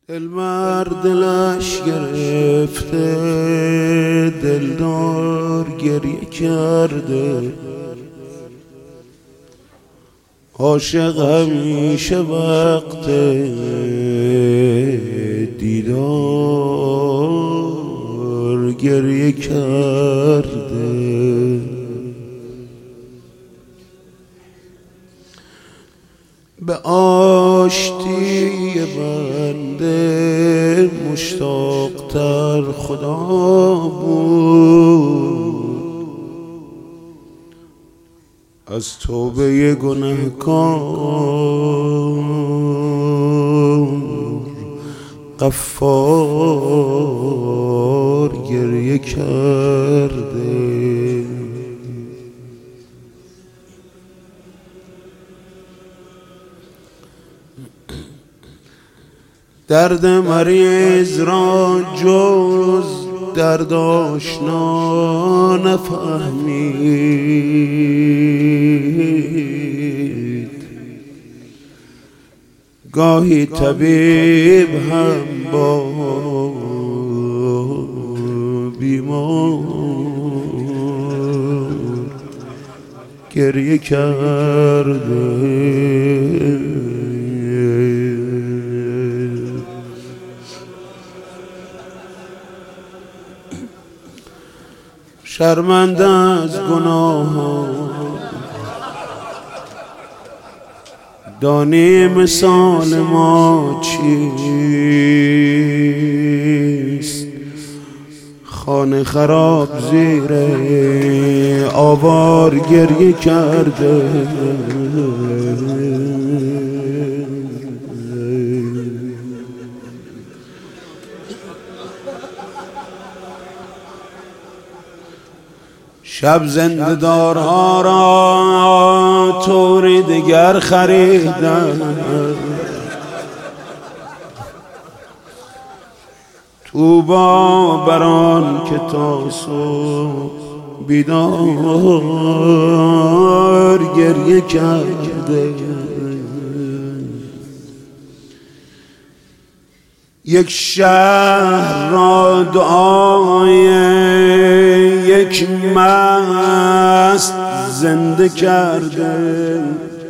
دلمرد دلش گرفته، دلدار گریه کرده. عاشق همیشه وقت دیدار گریه کرده. به آشتی بنده مشتاق‌تر خدا بود از توبه گنهکار. غفار گریه کرده. درد مریض را جز درد آشنا نفهمید. گاهی طبیب هم با بیمار گریه کرده. شرمنده از گناه دانی مثال ما چیست. خانه خراب زیر آوار گریه کرده. شب زنده دارها را طوری دیگر خریدن. توبا بران که تا صبح بیدار گریه کرده. یک شهر را دعای یک مست زنده کرده.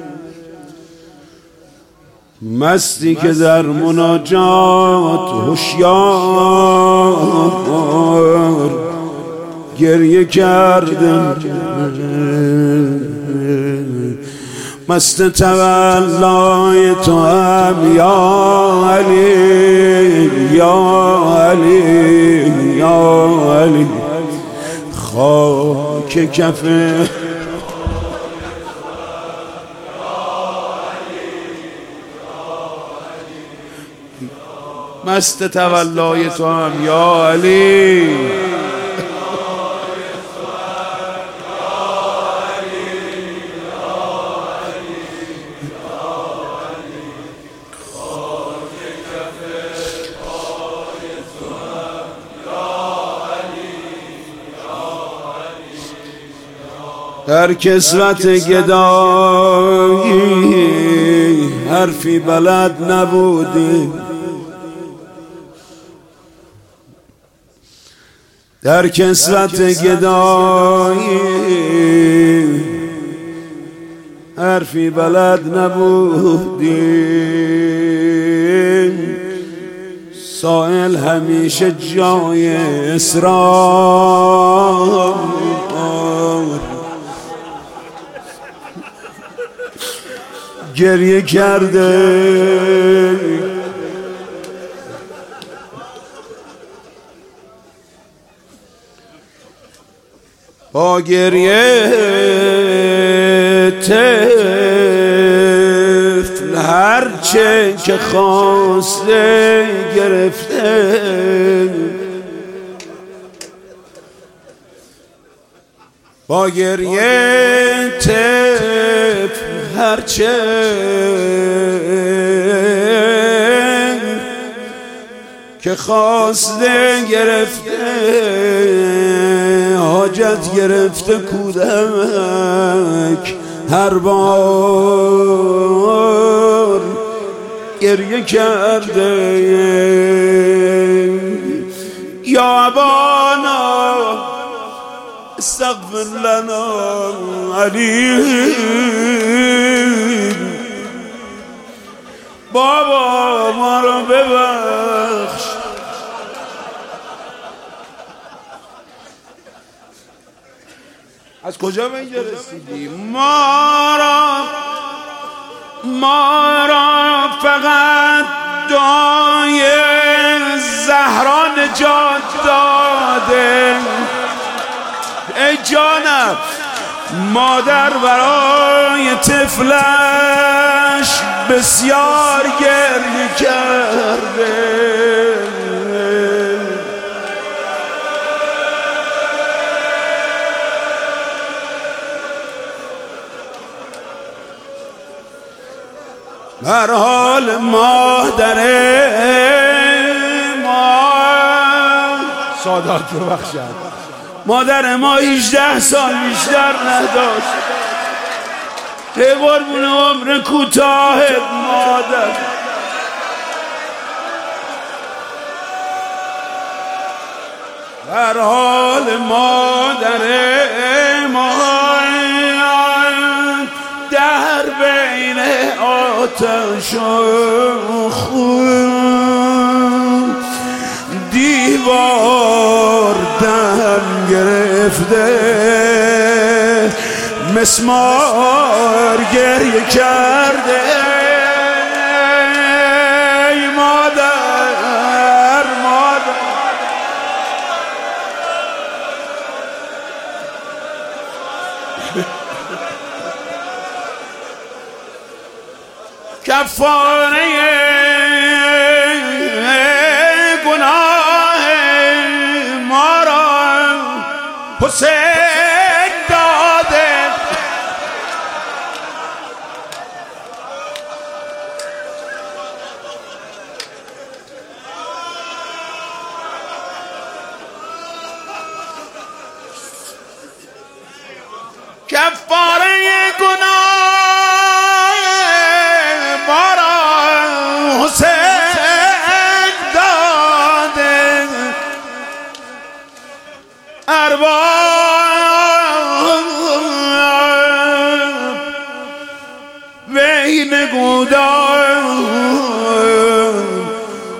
مستی که در مناجات هوشیار گریه کرده. مست تولای تو هم یا علی یا علی یا علی. خاک کفه مست تولای تو هم یا علی. در کسوت گدایی حرفی بلد نبودی. در کسوت گدایی حرفی بلد نبودی. سائل همیشه جای اصرار گریه کرده. با گریه طفل هرچه که خواسته گرفته. با گریه طفل هرچه که خواسته گرفته. حاجت گرفته کودک هر بار گریه کرده. لنا علی. بابا ما رو ببخش. از کجا به اینجا رسیدیم؟ ما را فقط دعای زهرا نجات داده. ای جانم، مادر برای طفلش بسیار گریه کرده. هر حال مادر ما سادات ببخشد، مادر ما 18 سال بیشتر نداشت. ای قربون عمر کوتاهت مادر. هر حال مادر ما در بین آتش و خون دیوار دم گرفته، مسمار گریه کرده. ای مادر، مادر کفاره گناه ما را حسین داده. کفاره گناه بین گودان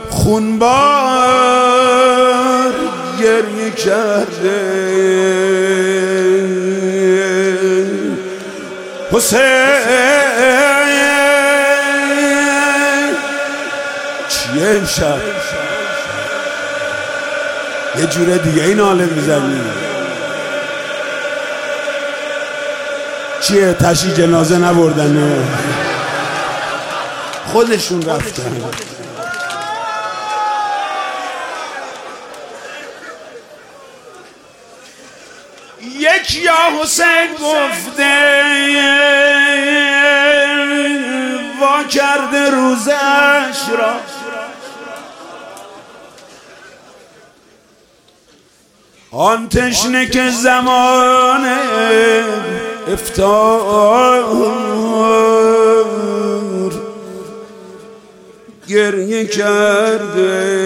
خونبار گریه کرده. حسین چیه امشب؟ یه جوره دیگه این حاله میزنی. چیه تشی جنازه نبردن؟ خودشون رفتن. یک یا حسین گفته وا کرده روزش را، آن تشنه که زمان افطار گریه کرده.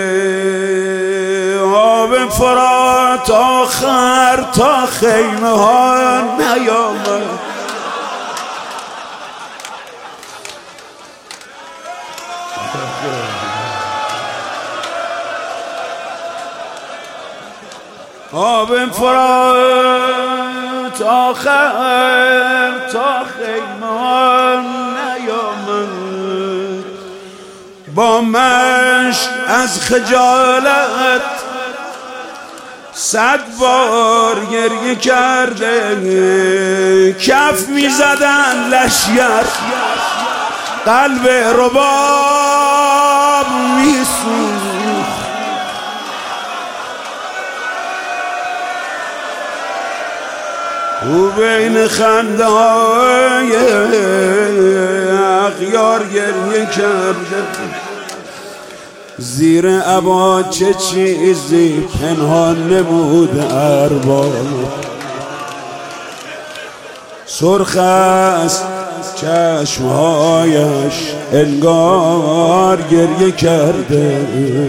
آب فرات آخر تا خیمه ها نیامد. آب فرات آخر تا خیمان نیامد. با مشت از خجالت 100 بار گریه کرده. کف میزدن لشگر، قلب رباب میسوخت. او بین خنده های اغیار گریه کرده. زیر عبا چه چیزی پنهان نبود ارباب. سرخ است چشمهایش انگار گریه کرده.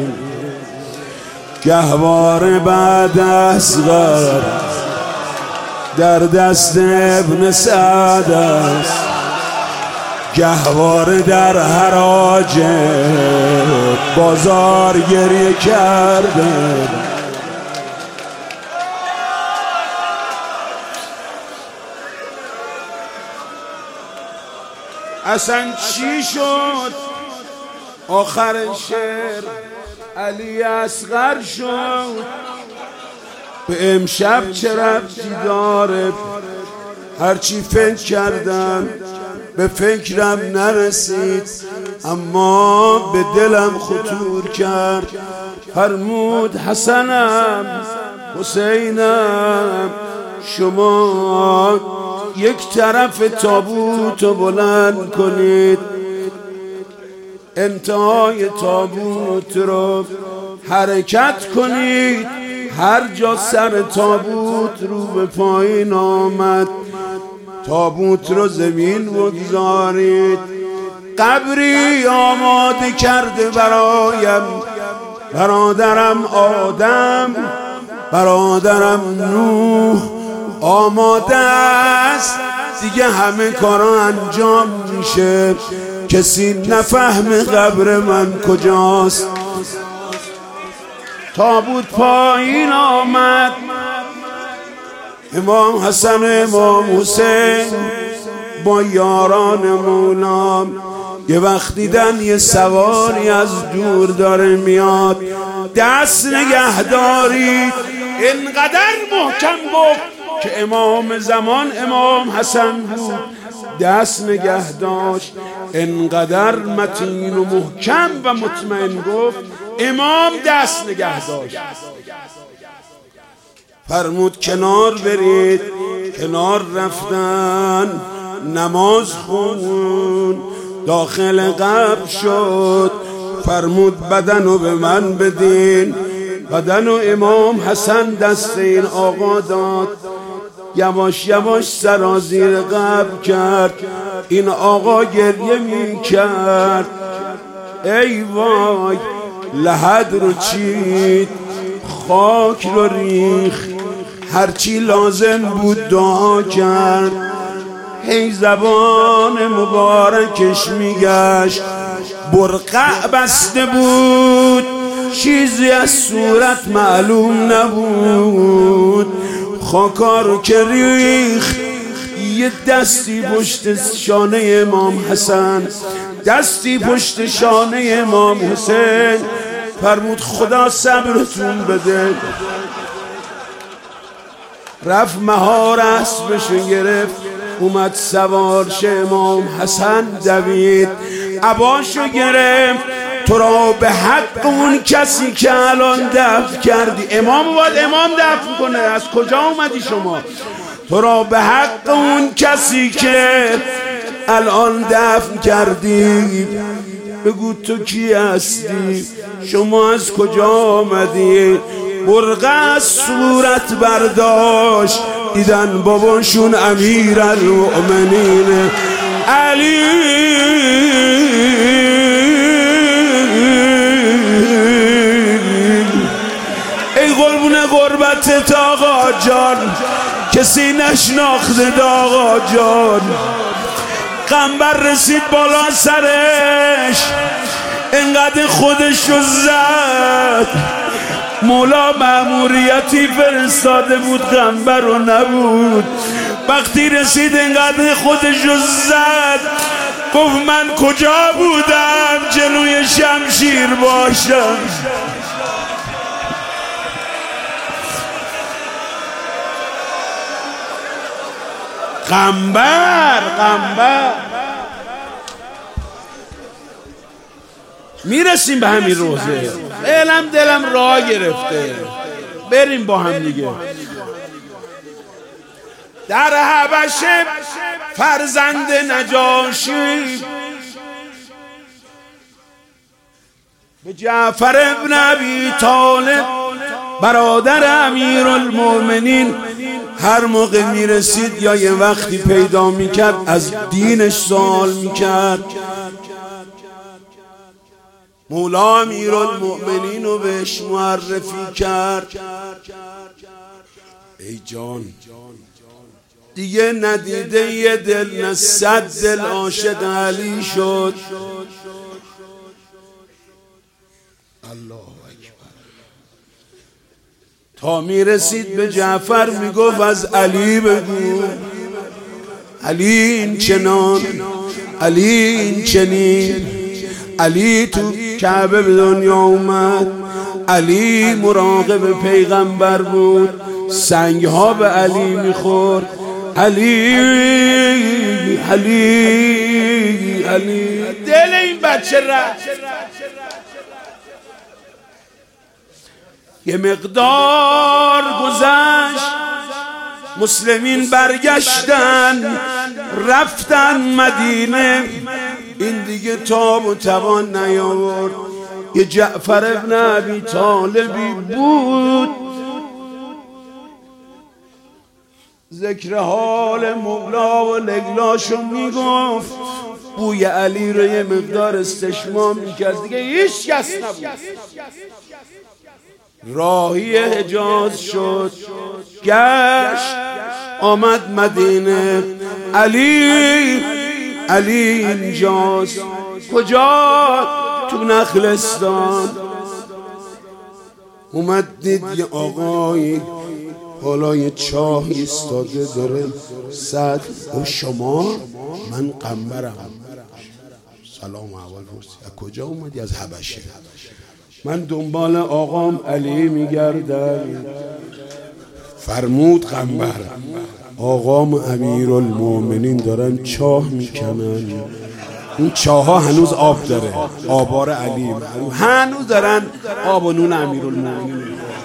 گهواره بعد اصغر در دست ابن سعد است، گهواره در حراج بازار گریه کرده. اصلا چی شد آخر شعر؟ علی اصغر شد. به امشب چه ربطی داره؟ هرچی فکر کردم به فکرم نرسید، اما به دلم خطور کرد. فرمود حسنم حسینم شما یک طرف تابوت رو بلند کنید، انتهای تابوت رو حرکت کنید. هر جا سر تابوت رو به پایین آمد تابوت رو زمین بگذارید. قبری آماده کرده برایم برادرم آدم، برادرم نوح آماده است. دیگه همه کارا انجام میشه، کسی نفهمه قبر من کجاست. تابوت پایین آمد، امام حسن و امام حسین با یاران مولا یه وقت دیدن یه سواری از دور داره میاد. دست نگه دارید. اینقدر محکم گفت که امام زمان امام حسن بود، دست نگه داشت. اینقدر متین و محکم و مطمئن گفت امام دست نگه داشت. فرمود کنار برید. کنار رفتن، نماز خون، داخل قبر شد. فرمود بدنو به من بدین. بدنو امام حسن دست این آقا داد. یواش یواش سرازیر قبر کرد. این آقا گریه می کرد. ای وای، لحد رو چید، خاک رو ریخ، هرچی لازم بود دعا کرد. هی زبان مبارکش میگشت، برقع بسته بود، چیزی از صورت معلوم نبود. خاکا رو که ریخ، یه دستی پشت شانه امام حسن، دستی پشت شانه امام حسین. فرمود خدا صبرتون بده. رفت مهار اسبشو گرفت، اومد سوار شه. امام حسن دوید، عباشو گرفت. تو را به حق اون کسی که الان دفن کردی، امام باید امام دفن کنه، از کجا اومدی شما؟ تو را به حق اون کسی که الان دفن کردی بگو تو کی هستی؟ شما از کجا آمدی؟ برقع از صورت برداشت، دیدن باباشون امیر المؤمنین علی. ای قربون غربتت آقا جان، کسی نشناخته آقا جان. قنبر رسید بالا سرش، انقدر خودشو زد. مولا مأموریتی فرستاده بود، قنبر رو نبود. وقتی رسید انقدر خودشو زد، گفت من کجا بودم جلوی شمشیر باشم؟ قنبر میرسیم به همین روزه. فعلا دلم راه گرفته، بریم با هم دیگه. در حبشه فرزند نجاشی به جعفر ابن ابی طالب برادر امیرالمؤمنین هر موقع میرسید یا یه وقتی پیدا میکرد از دینش سوال میکرد. مولا امیرالمؤمنین رو بهش معرفی کرد. ای جان، دیگه ندیده یه دل نه 100 دل عاشق علی شد. الله اکبر. تا میرسید به جعفر میگفت از علی بگو، علی این چنان، علی این چنین، علی تو کعبه به دنیا اومد، علی مراقب پیغمبر بود، سنگ ها به علی میخورد، علی علی علی. دل این بچه رفت. یه مقدار گذشت، مسلمین برگشتن رفتن مدینه. این دیگه تاب و توان نیاورد. یه جعفر ابن ابی طالبی بود، ذکر حال مولا و لگلاشو میگفت، بوی علی رو یه مقدار استشمام میکرد، دیگه هیچ کس نبود. راهی حجاز شد، گشت آمد مدینه. علی علی اینجاست. کجا؟ تو نخلستان. اومد دید یه آقایی بالای چاه ایستاده داره صد. و شما؟ من قنبرم. سلام اول پرسی از کجا اومدی؟ از حبشه. من دنبال آقام علی میگردم. فرمود قنبر آقام امیرالمومنین دارن چاه میکنن. این چاه ها هنوز آب داره، آبار علی هنوز دارن آب و نون امیرالمومنین.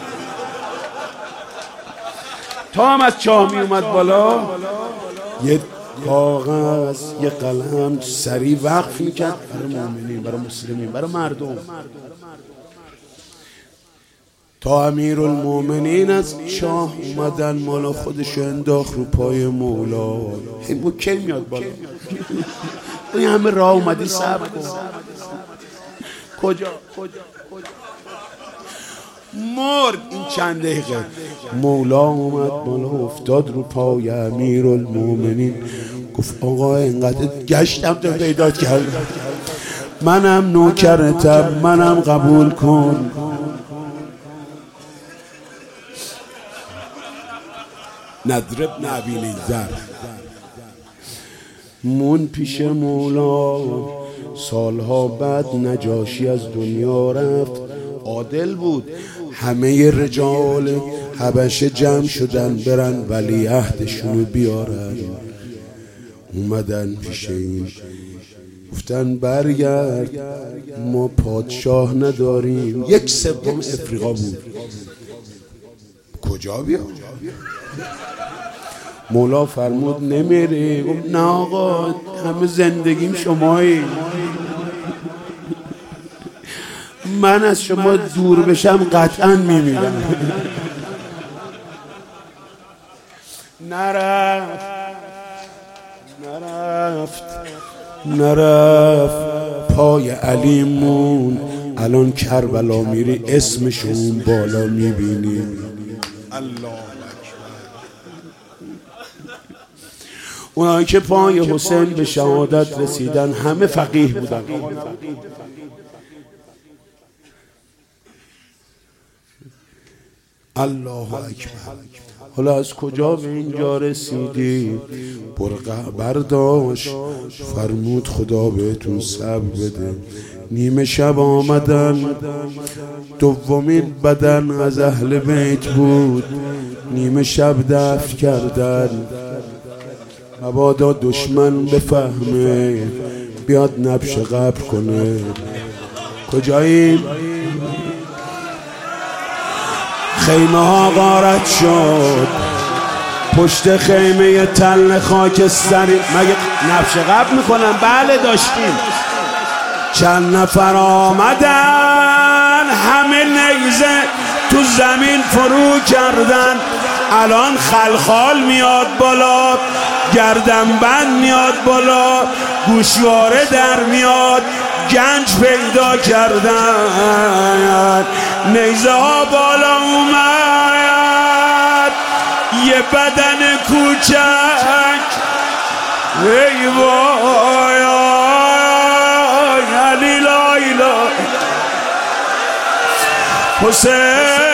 تا هم از چاه می اومد بالا، یه کاغذ یه قلم سریع وقف میکرد برای مومنین، برای مسلمین، برای مردم. تا امیرالمومنین از چاه اومدن، مالا خودشو انداخت رو پای مولا. این کی میاد بالا؟ این همه راه اومدی صبر کن. کجا؟ مرد. این چند دقیقه مولا اومد بالا، افتاد رو پای امیرالمومنین، گفت آقا اینقدر گشتم تو پیدا کردم، منم نوکرتم، منم قبول کن. ندر بن ابی نیزر مون پیش مولا. سالها بعد نجاشی از دنیا رفت. عادل بود. همه رجال حبشه جمع شدن برن ولیعهدشونو بیارن. اومدن پیش این، گفتن برگرد، ما پادشاه نداریم. 1/3 افریقا بود. کجا بیا؟ مولا فرمود نمیره. گفت نه آقا، همه زندگیم شمایی، من از شما دور بشم قطعا میمیرم. نرفت پای علی مون. الان کربلا میری اسمشون بالا میبینی. الله. اونایی که پای حسین به شهادت رسیدن همه فقیه بودن. الله اکبر. حالا از کجا به اینجا رسیدی؟ برقع برداشت، فرمود خدا بهتون صبر بده. نیمه شب آمدن، دومین بدن از اهل بیت بود. نیمه شب دفن کردن. مبادا دشمن بفهمه بیاد نبش قبر کنه. کجاییم؟ خیمه ها غارت شد، پشت خیمه تل خاکستری. مگه نبش قبر میکنن؟ بله داشتیم. چند نفر آمدن، همه نیزه تو زمین فرو کردن. الان خلخال میاد بالا، گردنبند میاد بالا، گوشواره در میاد، گنج پیدا کردن. نیزه ها بالا اومد، یه بدن کوچک ای وای علی لا اله حسین